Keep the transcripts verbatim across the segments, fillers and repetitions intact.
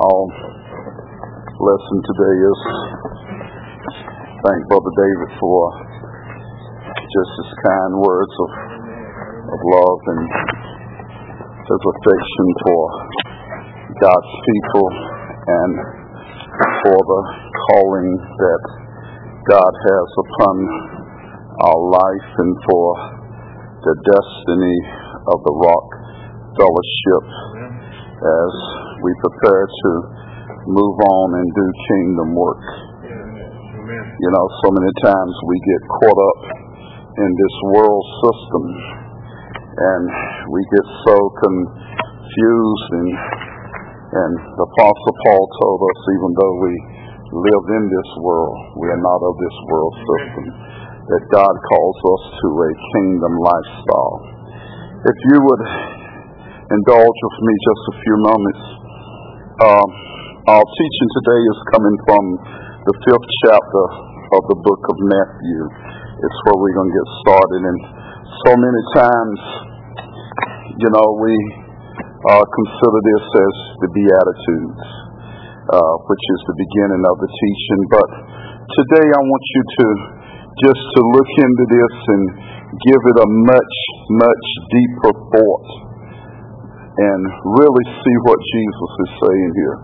Our lesson today is thank Brother David for just his kind words of, of love and his affection for God's people and for the calling that God has upon our life and for the destiny of the Rock Fellowship as we prepare to move on and do kingdom work. Amen. You know, so many times we get caught up in this world system and we get so confused, and and the Apostle Paul told us, even though we live in this world, we are not of this world system, that God calls us to a kingdom lifestyle. If you would indulge with me just a few moments. Um, our teaching today is coming from the fifth chapter of the book of Matthew. It's where we're going to get started. And so many times, you know, we uh, consider this as the Beatitudes, uh, which is the beginning of the teaching. But today I want you to just to look into this and give it a much, much deeper thought and really see what Jesus is saying here.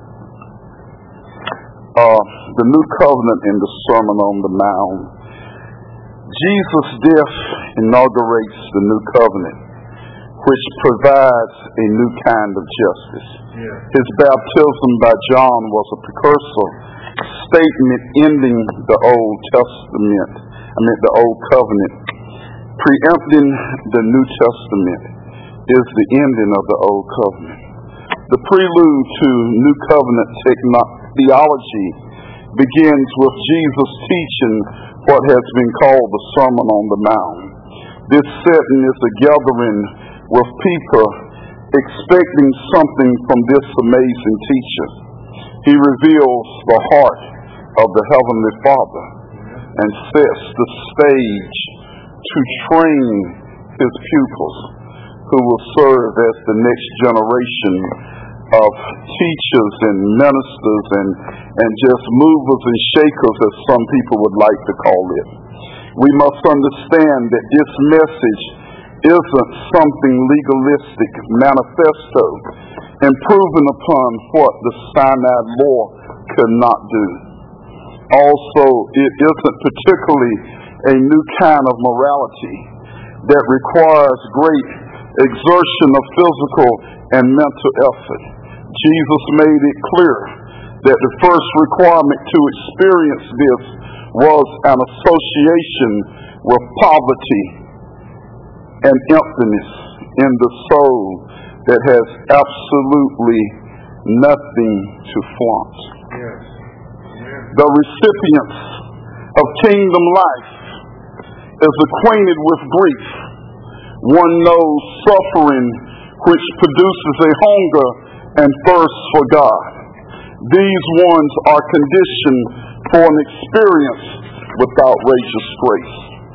Uh, the new covenant in the Sermon on the Mount. Jesus' death inaugurates the new covenant, which provides a new kind of justice. Yeah. His baptism by John was a precursor statement ending the Old Testament, I mean the Old Covenant, preempting the New Testament is the ending of the Old Covenant. The prelude to New Covenant techno- theology begins with Jesus teaching what has been called the Sermon on the Mount. This setting is a gathering with people expecting something from this amazing teacher. He reveals the heart of the Heavenly Father and sets the stage to train his pupils, who will serve as the next generation of teachers and ministers and, and just movers and shakers, as some people would like to call it. We must understand that this message isn't something legalistic manifesto improving upon what the Sinai law could not do. Also, it isn't particularly a new kind of morality that requires great exertion of physical and mental effort. Jesus made it clear that the first requirement to experience this was an association with poverty and emptiness in the soul that has absolutely nothing to flaunt. Yes. The recipients of kingdom life is acquainted with grief. One knows suffering, which produces a hunger and thirst for God. These ones are conditioned for an experience with outrageous grace.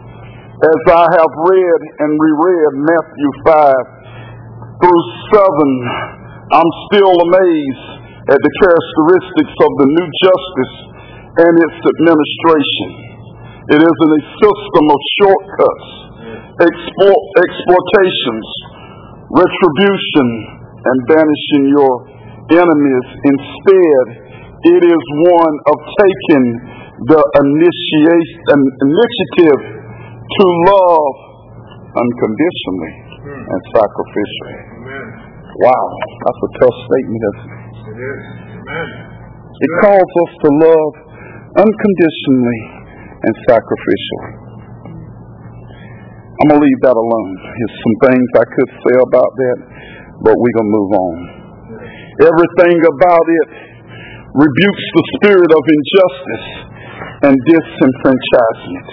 As I have read and reread Matthew five through seven, I'm still amazed at the characteristics of the new justice and its administration. It isn't a system of shortcuts, explo- exploitations, retribution, and banishing your enemies. Instead, it is one of taking the initiate, an initiative to love unconditionally and sacrificially. Amen. Wow, that's a tough statement, isn't it? It is. Amen. It calls us to love unconditionally and sacrificially. I'm going to leave that alone. There's some things I could say about that, but we're going to move on. Everything about it rebukes the spirit of injustice and disenfranchisement.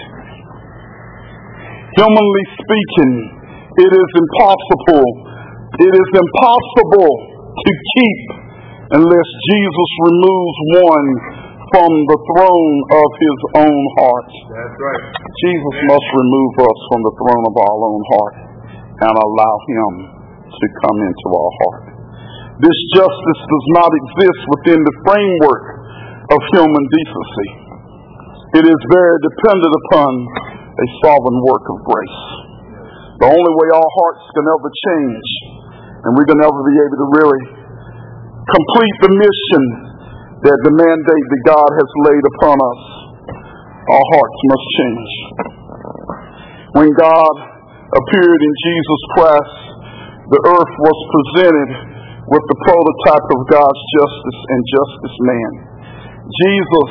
Humanly speaking, it is impossible, it is impossible to keep unless Jesus removes one from the throne of his own heart. That's right. Jesus Amen. Must remove us from the throne of our own heart and allow him to come into our heart. This justice does not exist within the framework of human decency. It is very dependent upon a sovereign work of grace. The only way our hearts can ever change, and we can never be able to really complete the mission that the mandate that God has laid upon us, our hearts must change. When God appeared in Jesus Christ, the earth was presented with the prototype of God's justice and justice man. Jesus,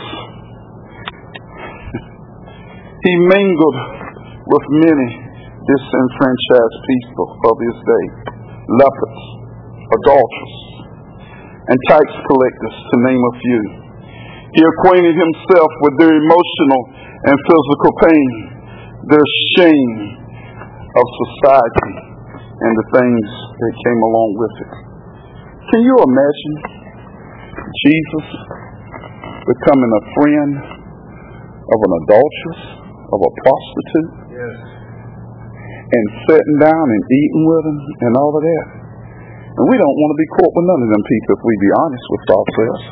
he mingled with many disenfranchised people of his day, lepers, adulterers, and tax collectors, to name a few. He acquainted himself with their emotional and physical pain, their shame of society, and the things that came along with it. Can you imagine Jesus becoming a friend of an adulteress, of a prostitute, yes, and sitting down and eating with them and all of that? And we don't want to be caught with none of them people if we be honest with ourselves.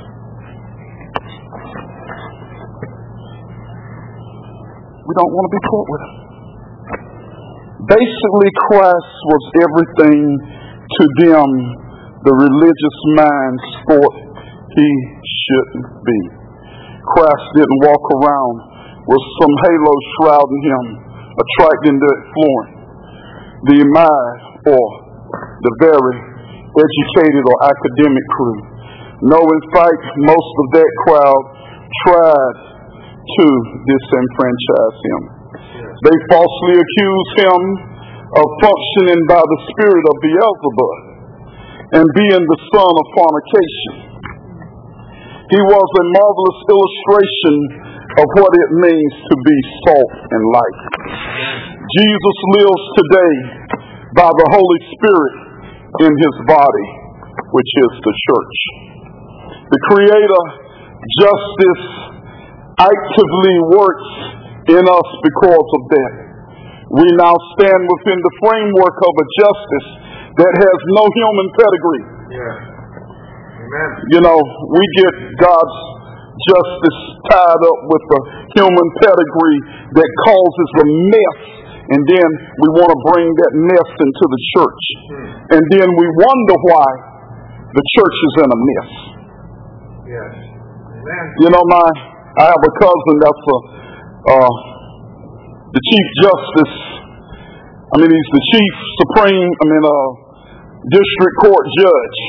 We don't want to be caught with them. Basically, Christ was everything to them the religious minds thought he shouldn't be. Christ didn't walk around with some halo shrouding him, attracting the affluent, the admired, or the very educated or academic crew. No, in fact, most of that crowd tried to disenfranchise him. They falsely accused him of functioning by the spirit of Beelzebub and being the son of fornication. He was a marvelous illustration of what it means to be salt and light. Jesus lives today by the Holy Spirit in his body, which is the church. The Creator, justice, actively works in us because of that. We now stand within the framework of a justice that has no human pedigree. Yeah. Amen. You know, we get God's justice tied up with a human pedigree that causes a mess, and then we want to bring that mess into the church. Hmm. And then we wonder why the church is in a mess. Yes. Amen. You know, my I have a cousin that's a uh, the Chief Justice. I mean, he's the Chief Supreme, I mean, uh, District Court Judge.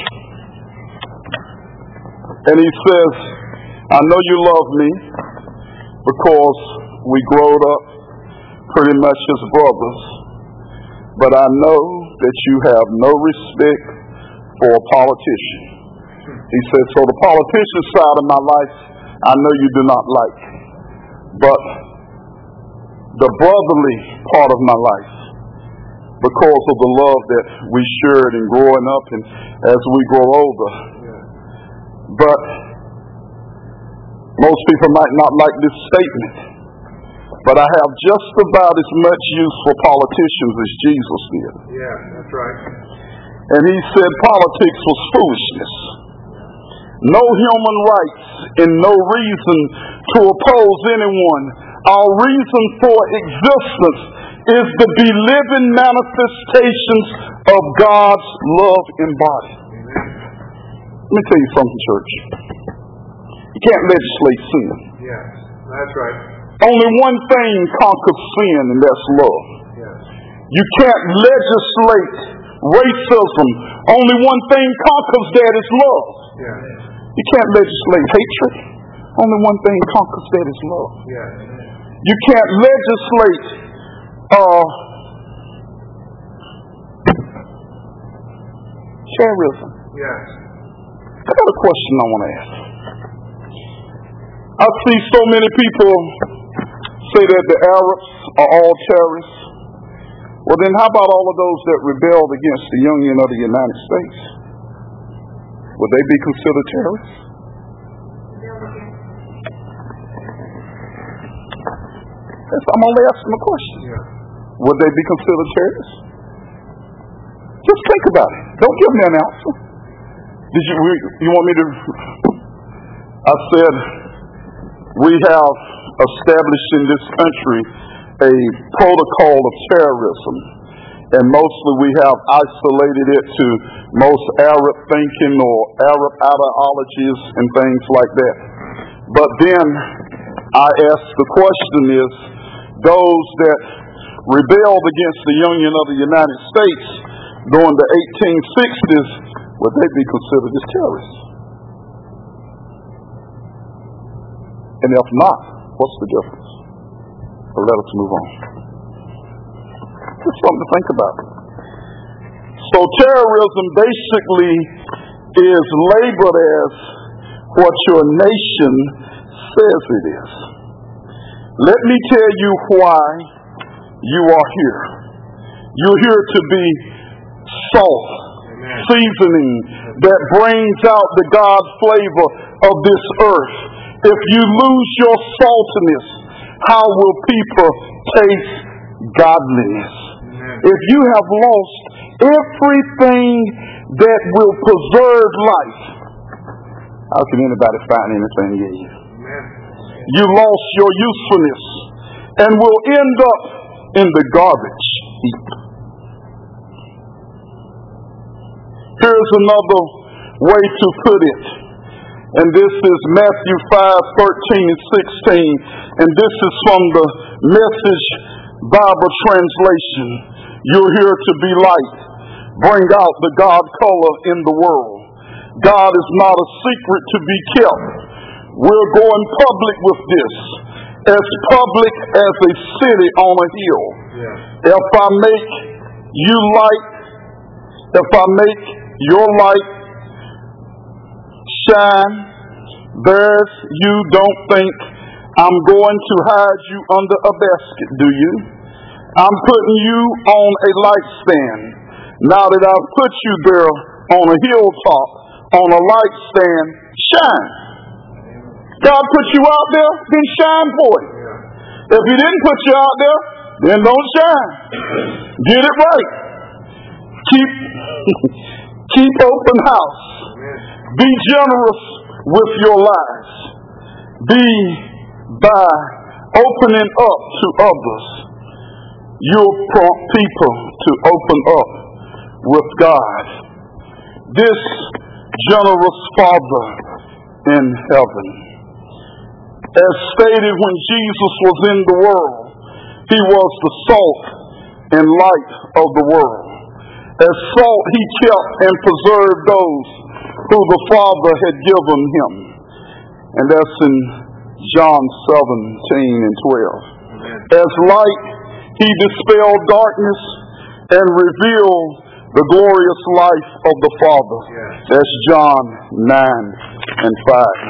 And he says, I know you love me because we growed up pretty much as brothers, but I know that you have no respect for a politician. He said, so the politician side of my life, I know you do not like. But the brotherly part of my life, because of the love that we shared in growing up and as we grow older. But most people might not like this statement, but I have just about as much use for politicians as Jesus did. Yeah, that's right. And he said politics was foolishness. No human rights and no reason to oppose anyone. Our reason for existence is to be living manifestations of God's love embodied. Let me tell you something, church. You can't legislate sin. Yes, that's right. Only one thing conquers sin, and that's love. Yes. You can't legislate racism. Only one thing conquers that is love. Yes. You can't legislate hatred. Only one thing conquers that is love. Yes. You can't legislate uh, terrorism. Yes. I got a question I want to ask. I see so many people say that the Arabs are all terrorists. Well, then how about all of those that rebelled against the Union of the United States? Would they be considered terrorists? Yes, I'm only asking a question. Yeah. Would they be considered terrorists? Just think about it. Don't give me an answer. Did you, you want me to? I said, we have established in this country a protocol of terrorism, and mostly we have isolated it to most Arab thinking or Arab ideologies and things like that. But then I ask the question is, those that rebelled against the Union of the United States during the eighteen sixties, would they be considered as terrorists? And if not, what's the difference? But let us move on. Just something to think about. So terrorism basically is labeled as what your nation says it is. Let me tell you why you are here. You're here to be salt, Amen. Seasoning that brings out the God flavor of this earth. If you lose your saltiness, how will people taste godliness? Amen. If you have lost everything that will preserve life, how can anybody find anything in you? Amen. You lost your usefulness and will end up in the garbage heap. Here's another way to put it. And this is Matthew five, thirteen and sixteen. And this is from the Message Bible translation. You're here to be light. Bring out the God color in the world. God is not a secret to be kept. We're going public with this. As public as a city on a hill. Yeah. If I make you light, if I make your light shine, there's you don't think I'm going to hide you under a basket, do you? I'm putting you on a light stand. Now that I've put you there on a hilltop, on a light stand, shine. God put you out there, then shine for it. If He didn't put you out there, then don't shine. Get it right. Keep keep open house. Be generous with your lives. Be by opening up to others. You'll prompt people to open up with God. This generous Father in heaven, as stated when Jesus was in the world, He was the salt and light of the world. As salt, He kept and preserved those who the Father had given Him. And that's in John seventeen and twelve. Amen. As light, He dispelled darkness and revealed the glorious life of the Father. Yes. That's John nine and five.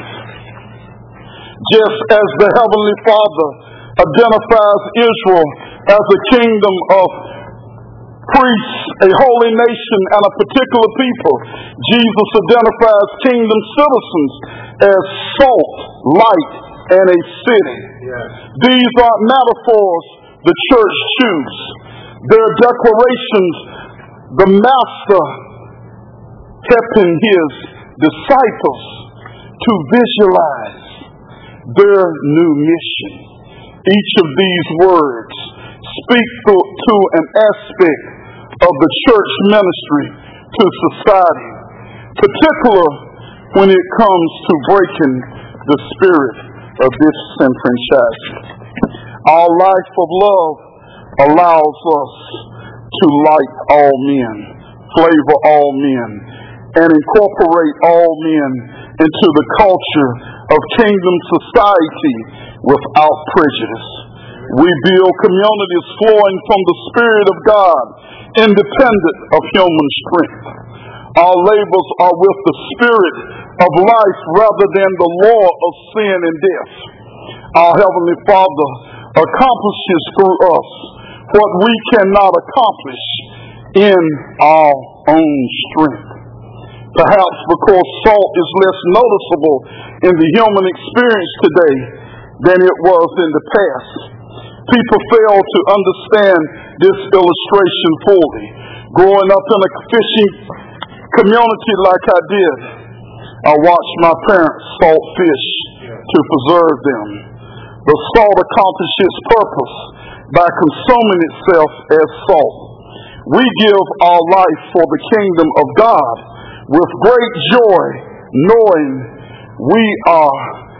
Just as the Heavenly Father identifies Israel as a kingdom of priests, a holy nation, and a particular people, Jesus identifies kingdom citizens as salt, light, and a city. Yes. These are metaphors the church choose. They're declarations the Master helping His disciples to visualize their new mission. Each of these words speak to, to an aspect of the church ministry to society, particularly when it comes to breaking the spirit of disenfranchisement. Our life of love allows us to light all men, flavor all men, and incorporate all men into the culture of kingdom society without prejudice. We build communities flowing from the Spirit of God, independent of human strength. Our labors are with the Spirit of life rather than the law of sin and death. Our Heavenly Father accomplishes through us what we cannot accomplish in our own strength. Perhaps because salt is less noticeable in the human experience today than it was in the past, people fail to understand this illustration fully. Growing up in a fishing community like I did. I watched my parents salt fish to preserve them. The salt accomplishes its purpose by consuming itself as salt. We give our life for the kingdom of God with great joy, knowing we are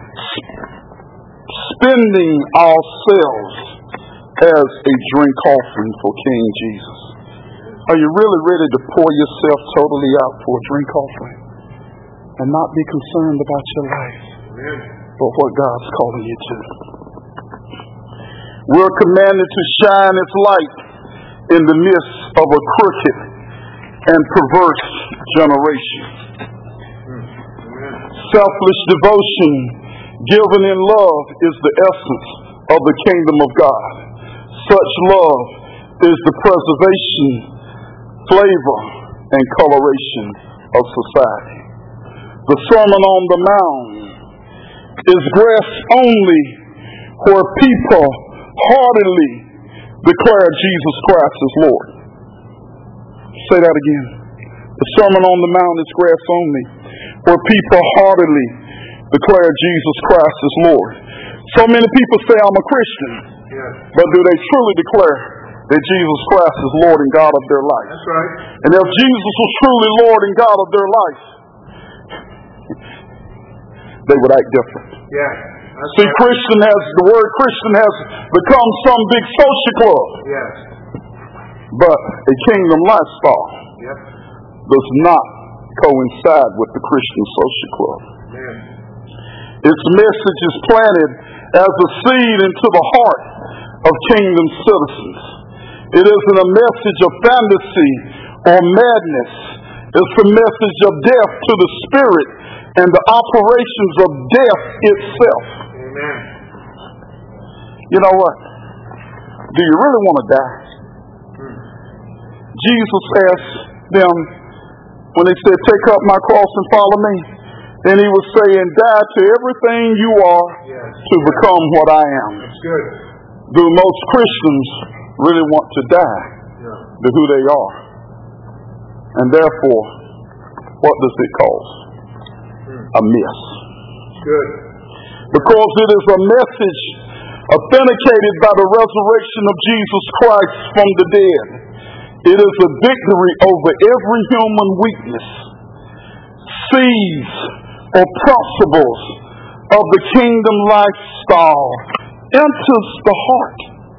spending ourselves as a drink offering for King Jesus. Are you really ready to pour yourself totally out for a drink offering and not be concerned about your life, but what God's calling you to? We're commanded to shine its light in the midst of a crooked and perverse generation. Selfless devotion given in love is the essence of the kingdom of God. Such love is the preservation, flavor, and coloration of society. The Sermon on the Mount is grasped only where people heartily declare Jesus Christ as Lord. Say that again. The Sermon on the Mount is grasped only where people heartily declare Jesus Christ as Lord. So many people say, I'm a Christian, yes. But do they truly declare that Jesus Christ is Lord and God of their life? That's right. And if Jesus was truly Lord and God of their life, they would act different. Yeah. See, right. Christian has, the word Christian has become some big social club. Yes. But a kingdom lifestyle yep. does not coincide with the Christian social club. Amen. Its message is planted as a seed into the heart of kingdom citizens. It isn't a message of fantasy or madness. It's a message of death to the spirit and the operations of death itself. Amen. You know what? Do you really want to die? Hmm. Jesus asked them when they said, take up my cross and follow me. Then he was saying, die to everything you are yes. to yes. become what I am. That's good. Do most Christians really want to die yeah. to who they are? And therefore, what does it cause? Hmm. A miss. Good. Because it is a message authenticated by the resurrection of Jesus Christ from the dead. It is a victory over every human weakness. Seeds or principles of the kingdom lifestyle enters the heart.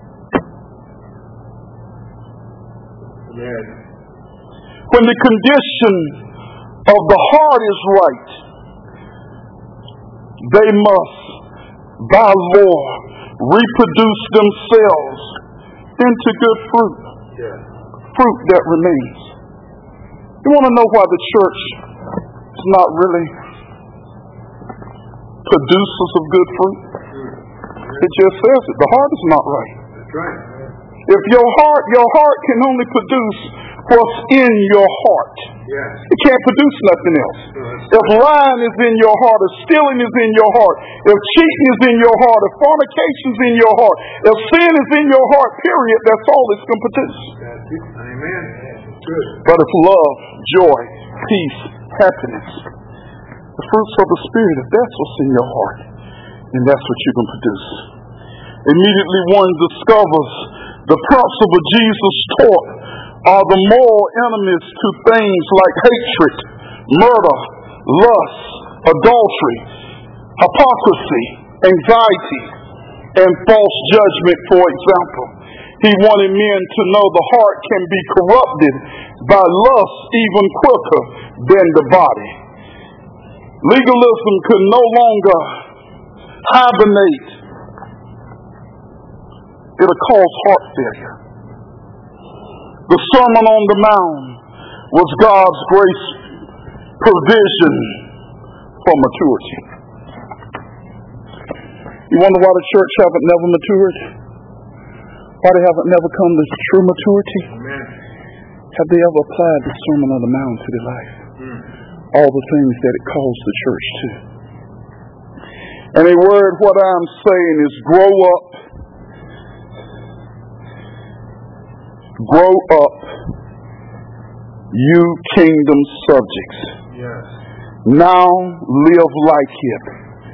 Amen. When the condition of the heart is right, they must, by law, reproduce themselves into good fruit. Yeah. Fruit that remains. You want to know why the church is not really producers of good fruit? It just says it. The heart is not right. That's right. If your heart, your heart can only produce what's in your heart. Yes. It can't produce nothing else. Yes. If lying is in your heart, if stealing is in your heart, if cheating is in your heart, if fornication is in your heart, if sin is in your heart, period, that's all it's going to produce. That's it. Amen. Good. But if love, joy, peace, happiness, the fruits of the Spirit, if that's what's in your heart, then that's what you can produce. Immediately one discovers the principle Jesus taught are the moral enemies to things like hatred, murder, lust, adultery, hypocrisy, anxiety, and false judgment, for example. He wanted men to know the heart can be corrupted by lust even quicker than the body. Legalism could no longer hibernate. It'll cause heart failure. The Sermon on the Mount was God's grace provision for maturity. You wonder why the church haven't never matured? Why they haven't never come to true maturity? Amen. Have they ever applied the Sermon on the Mount to their life? Mm. All the things that it calls the church to. And a word, what I'm saying is grow up. Grow up you kingdom subjects. Yes. Now live like it.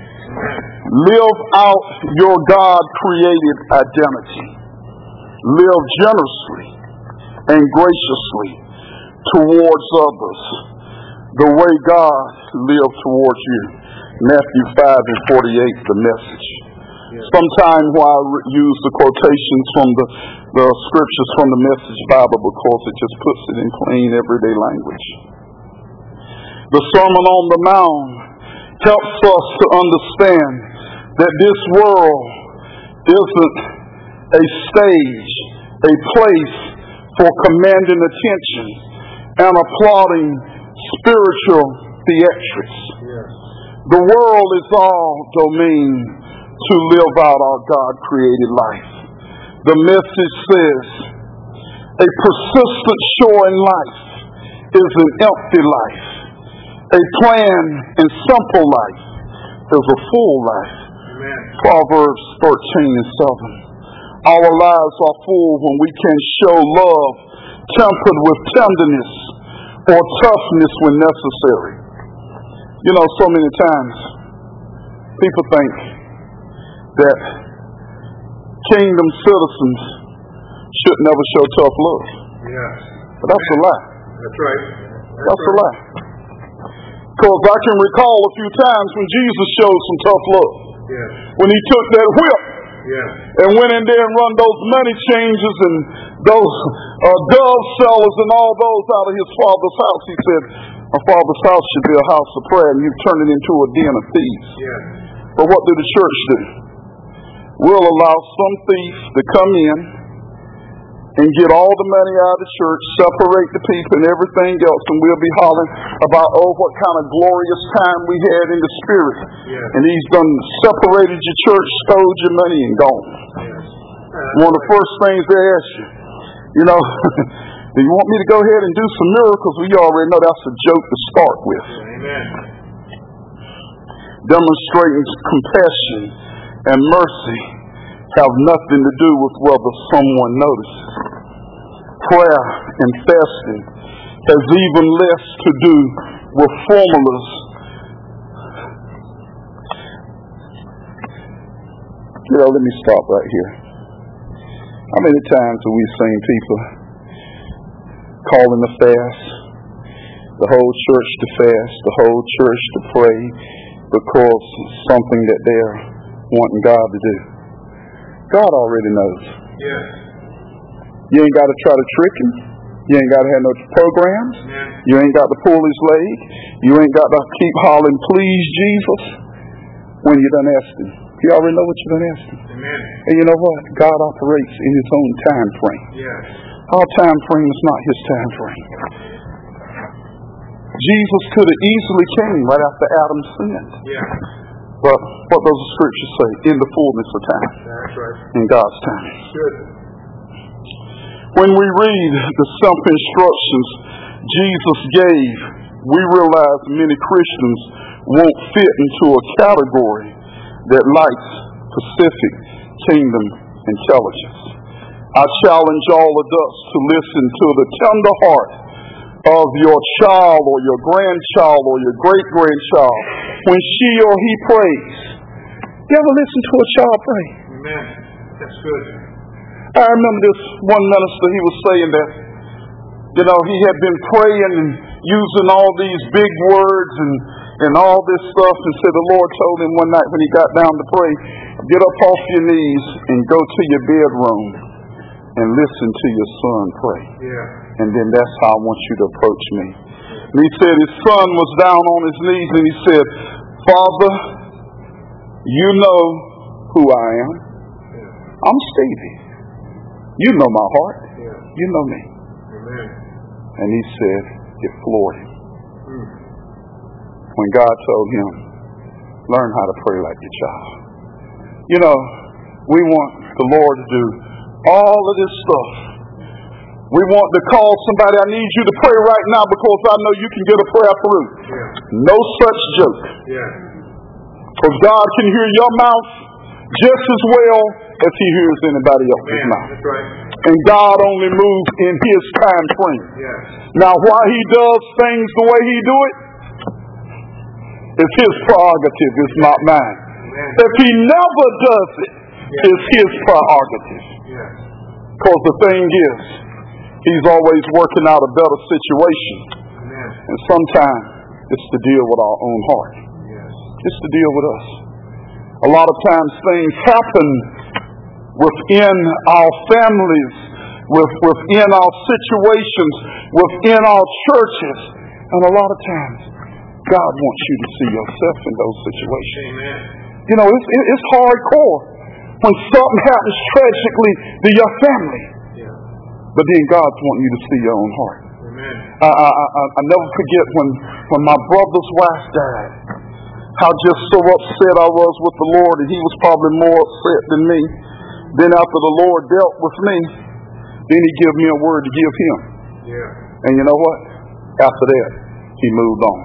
Live out your God-created identity. Live generously and graciously towards others the way God lived towards you. Matthew five and forty-eight, the Message. Yes. Sometimes while I re- use the quotations from the, the scriptures from the Message Bible, because it just puts it in plain everyday language. The Sermon on the Mount helps us to understand that this world isn't a stage, a place for commanding attention and applauding spiritual theatrics. Yes. The world is all domain to live out our God-created life. The Message says, a persistent shore in life is an empty life. A planned and simple life is a full life. Amen. Proverbs thirteen and seven. Our lives are full when we can show love tempered with tenderness or toughness when necessary. You know, so many times people think that kingdom citizens should never show tough love. Yes. But that's a lie. That's right. That's, That's right. a lie. Because I can recall a few times when Jesus showed some tough love. Yes. When he took that whip Yes. and went in there and run those money changers and those uh, dove sellers and all those out of his father's house. He said, my father's house should be a house of prayer, and you've turned it into a den of thieves. Yes. But what did the church do? We'll allow some thief to come in and get all the money out of the church, separate the people and everything else, and we'll be hollering about, oh, what kind of glorious time we had in the spirit. Yes. And he's done separated your church, stole your money, and gone. Yes. One of the first things they ask you, you know, do you want me to go ahead and do some miracles? We already know that's a joke to start with. Amen. Demonstrating compassion and mercy have nothing to do with whether someone notices. Prayer and fasting has even less to do with formulas. You know, let me stop right here. How many times have we seen people calling a fast, the whole church to fast, the whole church to pray, because it's something that they're wanting God to do? God already knows. Yes. You ain't got to try to trick him. You ain't got to have no programs. Amen. You ain't got to pull his leg. You ain't got to keep hollering, please, Jesus, when you done asked him. He already know what you done asked him. Amen. And you know what? God operates in his own time frame. Yes. Our time frame is not his time frame. Jesus could have easily came right after Adam sinned. Yes. But what does the scripture say? In the fullness of time. That's right. In God's time. Good. When we read the simple instructions Jesus gave, we realize many Christians won't fit into a category that lacks specific kingdom intelligence. I challenge all adults to listen to the tender heart of your child or your grandchild or your great-grandchild when she or he prays. You ever listen to a child pray? Amen. That's good. I remember this one minister, he was saying that, you know, he had been praying and using all these big words and, and all this stuff, and said the Lord told him one night when he got down to pray, get up off your knees and go to your bedroom and listen to your son pray. Yeah. And then that's how I want you to approach me. And he said his son was down on his knees and he said, Father, you know who I am. Yeah. I'm Stevie. You know my heart. Yeah. You know me. Amen. And he said, it floored him. Mm. When God told him, learn how to pray like your child. You know, we want the Lord to do all of this stuff. We want to call somebody, I need you to pray right now because I know you can get a prayer through. Yeah. No such joke. Yeah. Because God can hear your mouth just as well as he hears anybody else's Man, mouth. that's right. And God only moves in His time frame. Yes. Now, why He does things the way He do it, it's His prerogative, it's not mine. Amen. If He never does it, yes. it's His prerogative. Yes. Because the thing is, He's always working out a better situation. Amen. And sometimes it's to deal with our own heart. Yes. It's to deal with us. A lot of times things happen within our families, with, within our situations, within our churches. And a lot of times, God wants you to see yourself in those situations. Amen. You know, it's, it's hardcore when something happens tragically to your family. Yeah. But then God's wanting you to see your own heart. Amen. I, I, I, I never forget when, when my brother's wife died, how just so upset I was with the Lord, and he was probably more upset than me. Then after the Lord dealt with me, then He gave me a word to give him. Yeah. And you know what? After that, he moved on.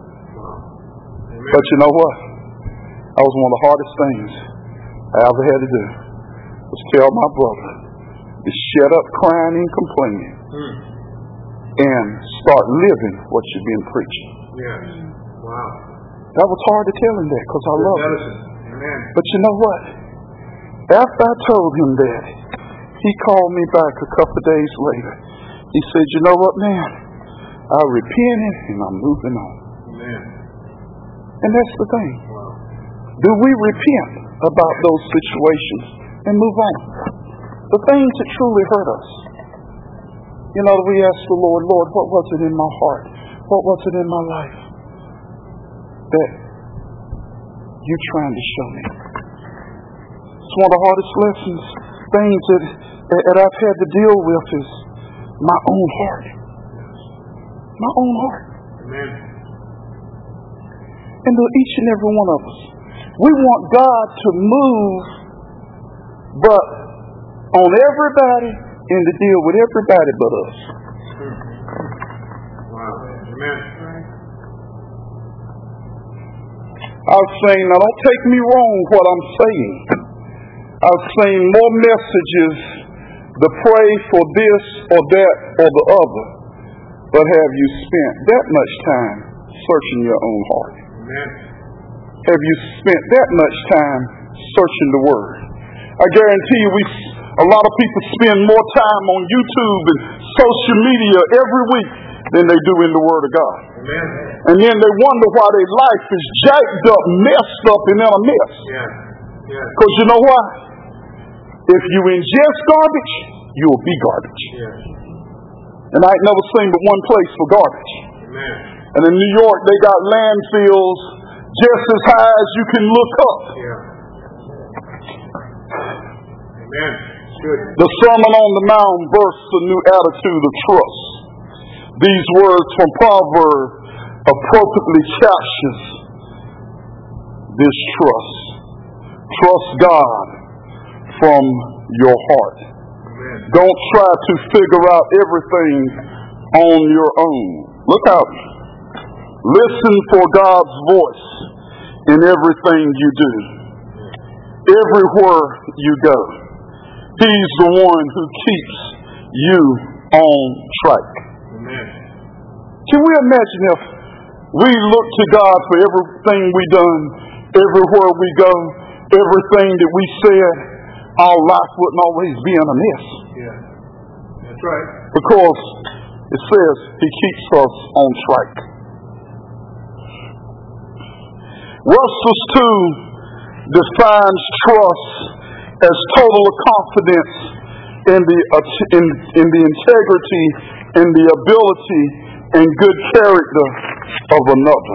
Wow. Amen. But you know what? That was one of the hardest things I ever had to do, was tell my brother to shut up crying and complaining Hmm. and start living what you've been preaching. Yes. Wow. That was hard to tell him that because I Good love him. medicine. Amen. But you know what? After I told him that, he called me back a couple of days later. He said, you know what, man? I repented and I'm moving on. Amen. And that's the thing. Wow. Do we repent about those situations and move on? The things that truly hurt us. You know, we ask the Lord, Lord, what was it in my heart? What was it in my life that you're trying to show me? It's one of the hardest lessons, things that, that I've had to deal with is my own heart. My own heart. Amen. And to each and every one of us, we want God to move, but on everybody and to deal with everybody but us. Wow. Amen. I was saying, now don't take me wrong what I'm saying. I was saying more messages to pray for this or that or the other, but have you spent that much time searching your own heart? Amen. Have you spent that much time searching the Word? I guarantee you, we a lot of people spend more time on YouTube and social media every week than they do in the Word of God. Amen. And then they wonder why their life is jacked up, messed up, and in a mess. Yeah. Yeah. Because you know why? If you ingest garbage, you'll be garbage. Yeah. And I ain't never seen but one place for garbage. Amen. And in New York, they got landfills just as high as you can look up. Yeah. Amen. Good. The Sermon on the Mount births a new attitude of trust. These words from Proverbs appropriately captures this trust. Trust God from your heart. Amen. Don't try to figure out everything on your own. Look out. Listen for God's voice in everything you do. Everywhere you go. He's the one who keeps you on track. Amen. Can we imagine if we look to God for everything we done, everywhere we go, everything that we said, our life wouldn't always be in a mess. Yeah. That's right. Because it says He keeps us on track. Russell two defines trust as total confidence in the in, in the integrity and the ability and good character of another.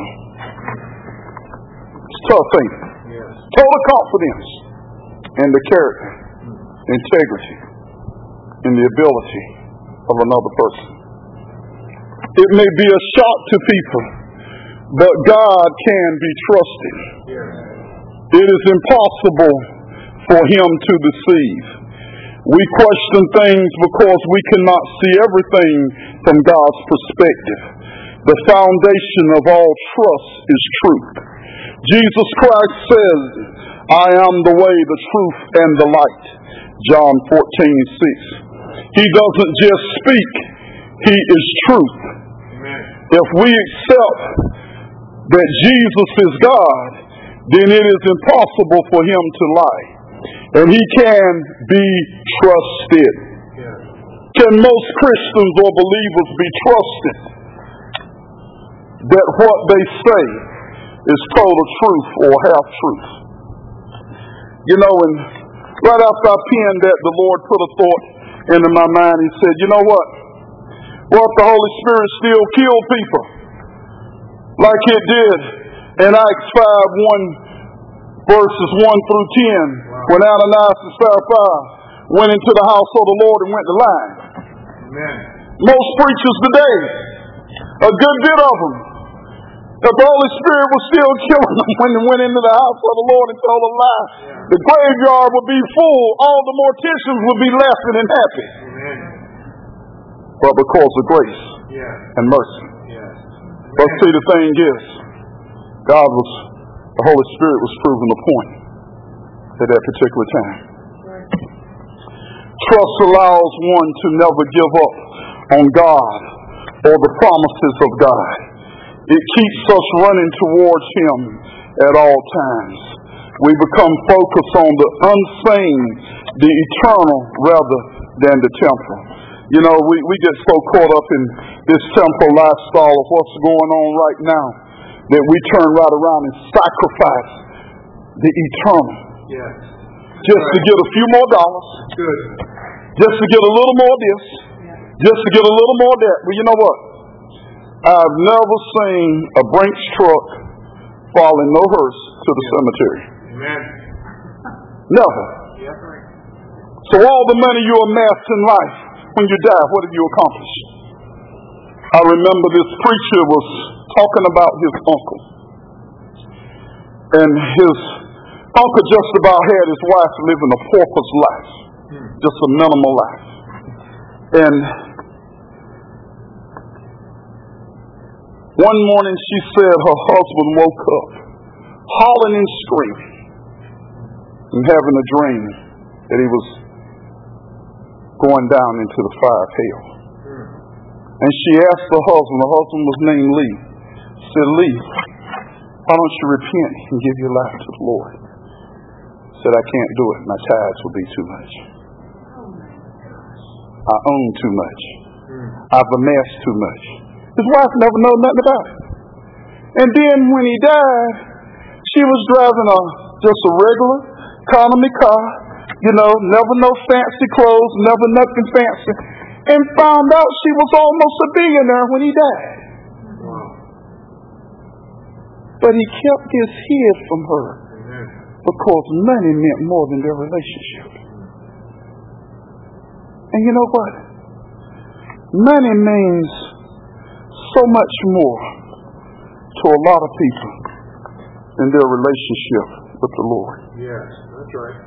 It's tough, ain't it? Yes. Total confidence in the character, integrity, and the ability of another person. It may be a shock to people, but God can be trusted. Yes. It is impossible for Him to deceive. We question things because we cannot see everything from God's perspective. The foundation of all trust is truth. Jesus Christ says, I am the way, the truth, and the light. John fourteen six. He doesn't just speak. He is truth. Amen. If we accept that Jesus is God, then it is impossible for him to lie. And he can be trusted. Yes. Can most Christians or believers be trusted that what they say is total truth or half truth? You know, and right after I penned that, the Lord put a thought into my mind. He said, you know what? What if the Holy Spirit still killed people like it did in Acts five, one, verses one through ten, when Ananias and Sapphira went into the house of the Lord and went to lie? Amen. Most preachers today, a good bit of them, if the Holy Spirit was still killing them when they went into the house of the Lord and told a lie, yeah. the graveyard would be full, all the morticians would be laughing and happy. Amen. But because of grace yeah. and mercy. Yes. But see, the thing is, God was, the Holy Spirit was proving the point at that particular time. Right. Trust allows one to never give up on God or the promises of God. It keeps us running towards him at all times. We become focused on the unseen, the eternal, rather than the temporal. You know, we, we get so caught up in this temporal lifestyle of what's going on right now that we turn right around and sacrifice the eternal. Yes. Just right. to get a few more dollars. Good. Just to get a little more of this. Yeah. Just to get a little more of that. Well, you know what? I've never seen a Brinks truck fall in no hearse to the yeah. cemetery. Amen. Never. Yeah. So all the money you amass in life, when you die, what have you accomplished? I remember this preacher was talking about his uncle. And his uncle just about had his wife living a pauper's life. Hmm. Just a minimal life. And one morning she said her husband woke up hollering and screaming and having a dream that he was going down into the fire of hell. And she asked her husband, her husband was named Lee, said, Lee, why don't you repent and give your life to the Lord? Said, I can't do it. My tithes will be too much. I own too much. I've amassed too much. His wife never knew nothing about it. And then when he died, she was driving a just a regular economy car, you know, never no fancy clothes, never nothing fancy, and found out she was almost a billionaire when he died. Wow. But he kept his head from her because money meant more than their relationship. And you know what? Money means so much more to a lot of people in their relationship with the Lord. Yes, that's right.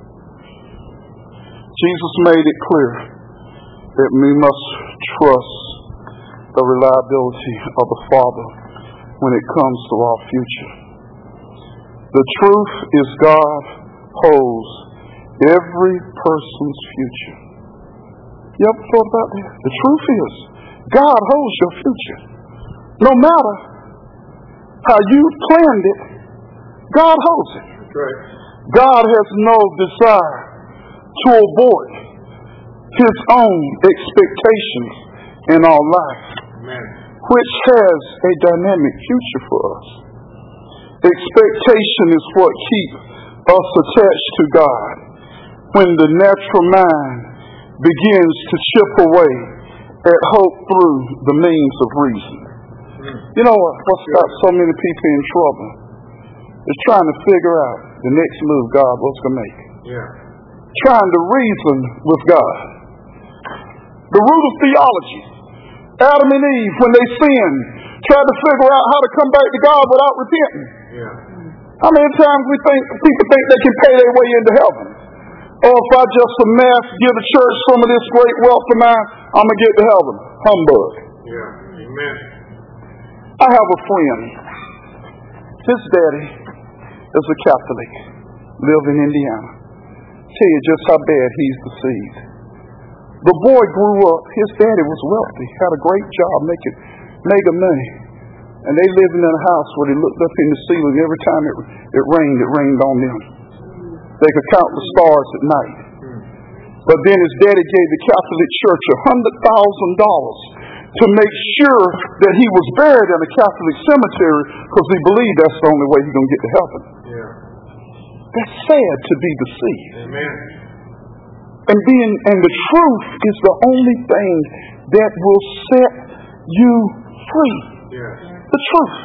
Jesus made it clear that we must trust the reliability of the Father when it comes to our future. The truth is God holds every person's future. You ever thought about that? The truth is God holds your future. No matter how you planned it, God holds it. That's right. God has no desire to abort his own expectations in our life, Amen. Which has a dynamic future for us. Expectation is what keeps us attached to God when the natural mind begins to chip away at hope through the means of reason. Mm. You know what? What's got so many people in trouble is trying to figure out the next move God was going to make. Yeah. Trying to reason with God. The root of theology, Adam and Eve, when they sinned, tried to figure out how to come back to God without repenting. Yeah. How many times we think people think they can pay their way into heaven? Or if I just amass, give the church some of this great wealth of mine, I'm going to get to heaven. Humbug. Yeah. Amen. I have a friend. His daddy is a Catholic, live in Indiana. Tell you just how bad he's deceived. The boy grew up. His daddy was wealthy, had a great job, making mega money. And they lived in a house where they looked up in the ceiling. Every time it, it rained, it rained on them. They could count the stars at night. But then his daddy gave the Catholic Church a hundred thousand dollars to make sure that he was buried in a Catholic cemetery, because he believed that's the only way he's going to get to heaven. Yeah. That's sad to be deceived. Amen. And being, and the truth is the only thing that will set you free. Yes. The truth.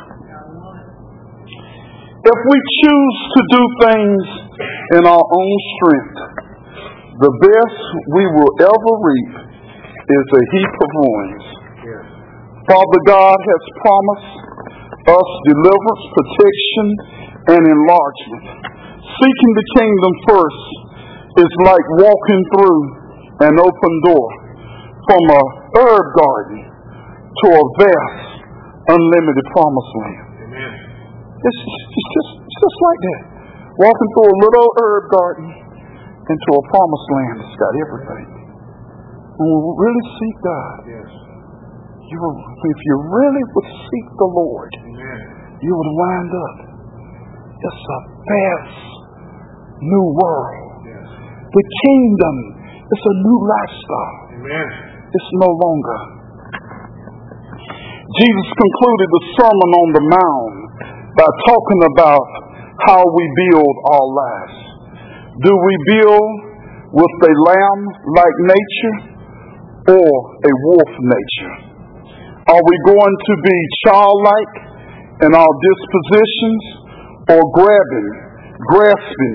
If we choose to do things in our own strength, the best we will ever reap is a heap of ruins. Yes. Father God has promised us deliverance, protection, and enlargement. Seeking the kingdom first is like walking through an open door from a herb garden to a vast, unlimited promised land. Amen. It's, it's, just, it's just like that. Walking through a little herb garden into a promised land that's got everything. When we really seek God, Yes. you will, if you really would seek the Lord, Amen. you would wind up. It's a vast new world. Yes. The kingdom is a new lifestyle. Amen. It's no longer. Jesus concluded the Sermon on the Mount by talking about how we build our lives. Do we build with a lamb-like nature or a wolf nature? Are we going to be childlike in our dispositions, or grabbing, grasping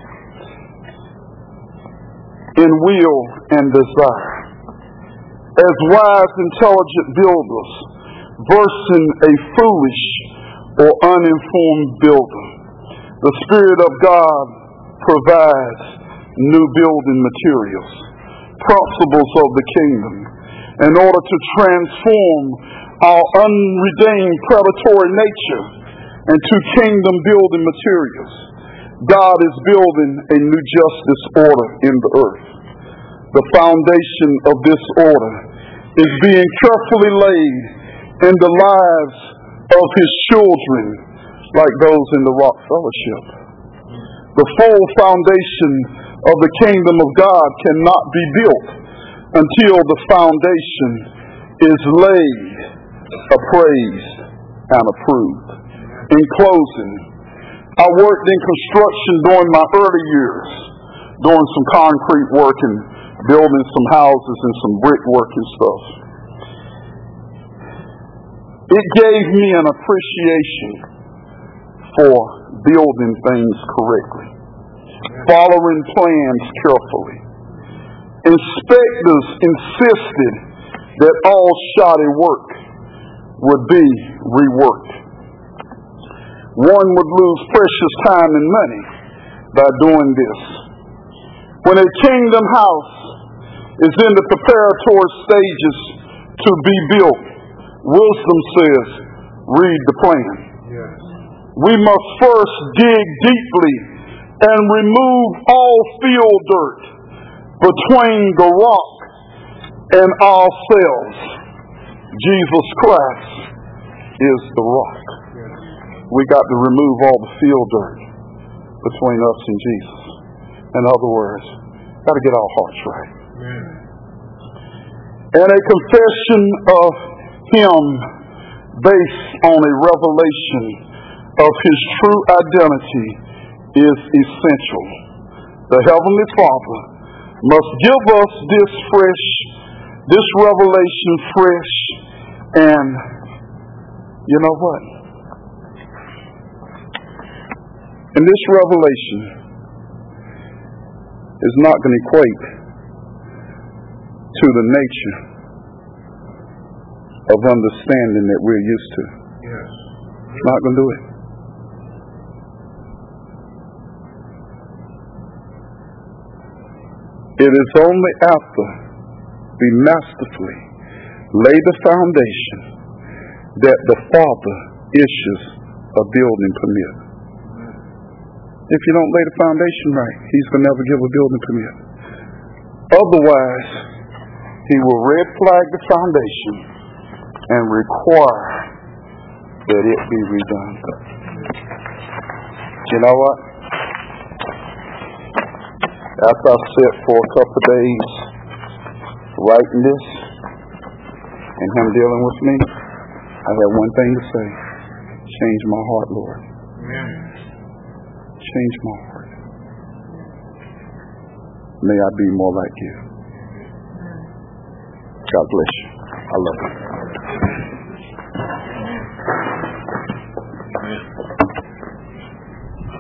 in will and desire? As wise, intelligent builders versus a foolish or uninformed builder, the Spirit of God provides new building materials, principles of the kingdom, in order to transform our unredeemed predatory nature into kingdom building materials. God is building a new justice order in the earth. The foundation of this order is being carefully laid in the lives of his children, like those in the Rock Fellowship. The full foundation of the kingdom of God cannot be built until the foundation is laid, appraised, and approved. In closing, I worked in construction during my early years, doing some concrete work and building some houses and some brickwork and stuff. It gave me an appreciation for building things correctly, following plans carefully. Inspectors insisted that all shoddy work would be reworked. One would lose precious time and money by doing this. When a kingdom house is in the preparatory stages to be built, wisdom says, read the plan. Yes. We must first dig deeply and remove all field dirt between the rock and ourselves. Jesus Christ is the rock. Yes. We got to remove all the field dirt between us and Jesus. In other words, got to get our hearts right. Amen. And a confession of him based on a revelation of his true identity is essential. The Heavenly Father must give us this fresh, this revelation fresh, and you know what? And this revelation is not going to equate to the nature of understanding that we're used to. Yes. It's not going to do it. It is only after we masterfully lay the foundation that the Father issues a building permit. If you don't lay the foundation right, he's going to never give a building permit. Otherwise, He will red flag the foundation and require that it be redone. You know what? After I sat for a couple of days writing this and him dealing with me, I had one thing to say. Change my heart, Lord. Amen. Change my heart. May I be more like you. God bless you. I love you.